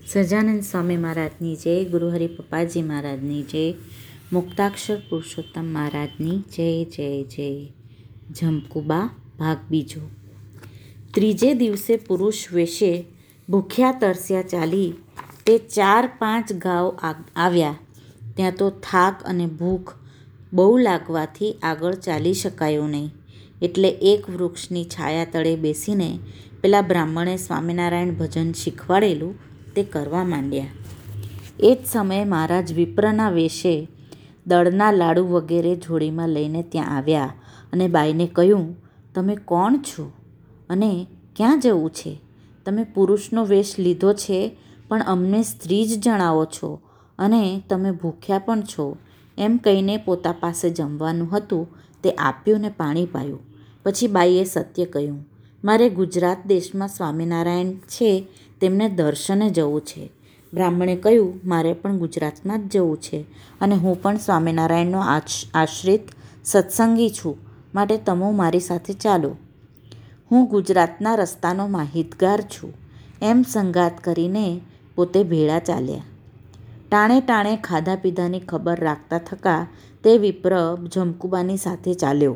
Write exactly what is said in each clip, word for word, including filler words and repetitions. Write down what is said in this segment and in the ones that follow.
સહજાનંદ સ્વામી મહારાજની જય, ગુરુહરિ પપ્પાજી મહારાજની જય, મુક્તાક્ષર પુરુષોત્તમ મહારાજની જય જય જય. ઝમકુબા ભાગ બીજો. ત્રીજે દિવસે પુરુષ વેશે ભૂખ્યા તરસ્યા ચાલી તે ચાર પાંચ ગાંવ આવ્યા. ત્યાં તો થાક અને ભૂખ બહુ લાગવાથી આગળ ચાલી શકાયું નહીં, એટલે એક વૃક્ષની છાયા તળે બેસીને પેલા બ્રાહ્મણે સ્વામિનારાયણ ભજન શીખવાડેલું તે કરવા માંડ્યા. એ જ સમયે મહારાજ વિપ્રના વેશે દળના લાડુ વગેરે જોડીમાં લઈને ત્યાં આવ્યા અને બાઈને કહ્યું, તમે કોણ છો અને ક્યાં જવું છે? તમે પુરુષનો વેશ લીધો છે, પણ અમને સ્ત્રી જ જણાવો છો અને તમે ભૂખ્યા પણ છો. એમ કહીને પોતા પાસે જમવાનું હતું તે આપ્યું ને પાણી પાયું. પછી બાઈએ સત્ય કહ્યું, મારે ગુજરાત દેશમાં સ્વામિનારાયણ છે તેમને દર્શને જવું છે. બ્રાહ્મણે કહ્યું, મારે પણ ગુજરાતમાં જ જવું છે અને હું પણ સ્વામિનારાયણનો આશ્રિત સત્સંગી છું, માટે તમો મારી સાથે ચાલો. હું ગુજરાતના રસ્તાનો માહિતગાર છું. એમ સંગાત કરીને પોતે ભેળા ચાલ્યા. ટાણે ટાણે ખાધા પીધાની ખબર રાખતા થકા તે વિપ્ર ઝમકુબાની સાથે ચાલ્યો.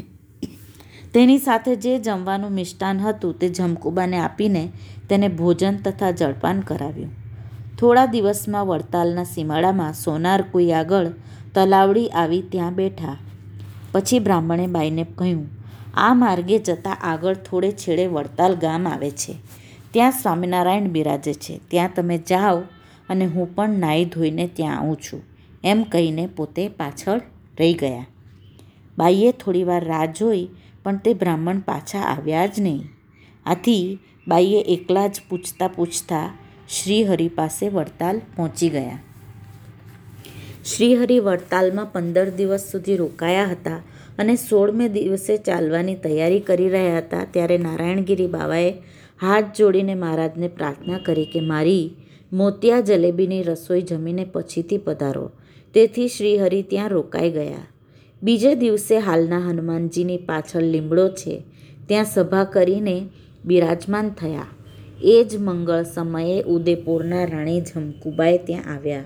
તેની સાથે જે જમવાનું મિષ્ટાન હતું તે ઝમકુબાને આપીને તેને ભોજન તથા જળપાન કરાવ્યું. થોડા દિવસમાં વડતાલના સીમાડામાં સોનાર કુઈ આગળ તલાવડી આવી ત્યાં બેઠા. પછી બ્રાહ્મણે બાઈને કહ્યું, આ માર્ગે જતાં આગળ થોડે છેડે વડતાલ ગામ આવે છે, ત્યાં સ્વામિનારાયણ બિરાજે છે, ત્યાં તમે જાઓ અને હું પણ નાહી ધોઈને ત્યાં આવું છું. એમ કહીને પોતે પાછળ રહી ગયા. બાઈએ થોડીવાર રાહ જોઈ, પણ તે બ્રાહ્મણ પાછા આવ્યા જ નહીં. આથી બાઈએ એકલા જ પૂછતાં પૂછતાં શ્રીહરિ પાસે વડતાલ પહોંચી ગયા. શ્રીહરિ વડતાલમાં પંદર દિવસ સુધી રોકાયા હતા અને સોળમે દિવસે ચાલવાની તૈયારી કરી રહ્યા હતા. ત્યારે નારાયણગીરી બાવાએ હાથ જોડીને મહારાજને પ્રાર્થના કરી કે મારી મોતિયા જલેબીની રસોઈ જમીને પછીથી પધારો. તેથી શ્રીહરિ ત્યાં રોકાઈ ગયા. બીજે દિવસે હાલના હનુમાનજીની પાછળ લીમડો છે ત્યાં સભા કરીને બિરાજમાન થયા. એ જ મંગળ સમયે ઉદયપુરના રાણી ઝમકુબાઈ ત્યાં આવ્યા.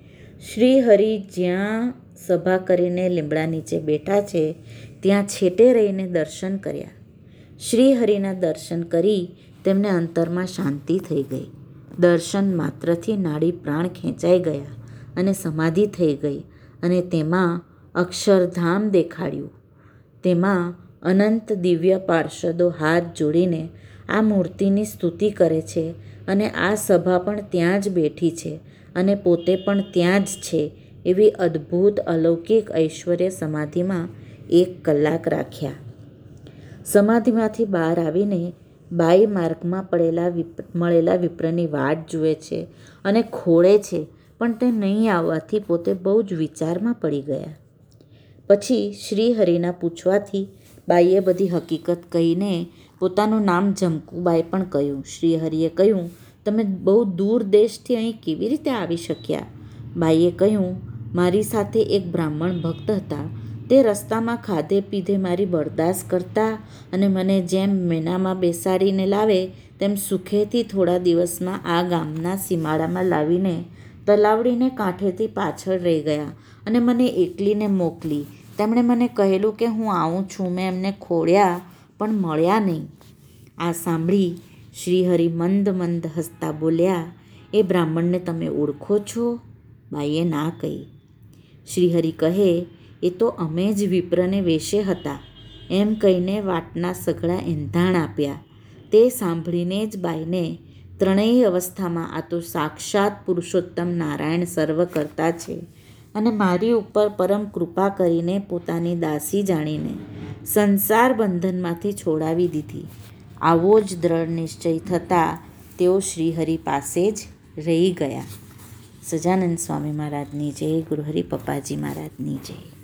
શ્રીહરિ જ્યાં સભા કરીને લીમડા નીચે બેઠા છે ત્યાં છેટે રહીને દર્શન કર્યા. શ્રીહરિના દર્શન કરી તેમને અંતરમાં શાંતિ થઈ ગઈ. દર્શન માત્રથી નાડી પ્રાણ ખેંચાઈ ગયા અને સમાધિ થઈ ગઈ અને તેમાં અક્ષરધામ દેખાડ્યું. તેમાં અનંત દિવ્ય પાર્ષદો હાથ જોડીને આ મૂર્તિની સ્તુતિ કરે છે અને આ સભા પણ ત્યાં જ બેઠી છે અને પોતે પણ ત્યાં જ છે. એવી અદ્ભુત અલૌકિક ઐશ્વર્ય સમાધિમાં એક કલાક રાખ્યા. સમાધિમાંથી બહાર આવીને બાઈ માર્ગમાં પડેલા વિપ્ર મળેલા વિપ્રની વાટ જુએ છે અને ખોળે છે, પણ તે નહીં આવવાથી પોતે બહુ જ વિચારમાં પડી ગયા. પછી શ્રીહરિના પૂછવાથી બાઈએ બધી હકીકત કહીને પોતાનું નામ ઝમકુબાઈ પણ કહ્યું. શ્રીહરિએ કહ્યું, તમે બહુ દૂર દેશથી અહીં કેવી રીતે આવી શક્યા? બાઈએ કહ્યું, મારી સાથે એક બ્રાહ્મણ ભક્ત હતા. તે રસ્તામાં ખાધે પીધે મારી બરદાસ્ત કરતા અને મને જેમ મેનામાં બેસાડીને લાવે તેમ સુખેથી થોડા દિવસમાં આ ગામના સીમાડામાં લાવીને તલાવડીને કાંઠેથી પાછળ રહી ગયા અને મને એકલીને મોકલી. તેમણે મને કહેલું કે હું આવું છું. મેં એમને ખોળ્યા પણ મળ્યા નહીં. આ સાંભળી શ્રીહરિ મંદ મંદ હસતા બોલ્યા, એ બ્રાહ્મણને તમે ઓળખો છો? બાઈએ ના કહી. શ્રીહરિ કહે, એ તો અમે જ વિપ્રને વેશે હતા. એમ કહીને વાટના સઘળા એંધાણ આપ્યા. તે સાંભળીને જ બાઈને ત્રણેય અવસ્થામાં આ તો સાક્ષાત પુરુષોત્તમ નારાયણ સર્વ કરતા છે અને મારી ઉપર પરમ કૃપા કરીને પોતાની દાસી જાણીને સંસાર બંધનમાંથી છોડાવી દીધી. આવો જ દ્રઢ નિશ્ચય થતાં તેઓ શ્રીહરિ પાસે જ રહી ગયા. સહજાનંદ સ્વામી મહારાજની જય, ગુરુહરિ પપ્પાજી મહારાજની જય.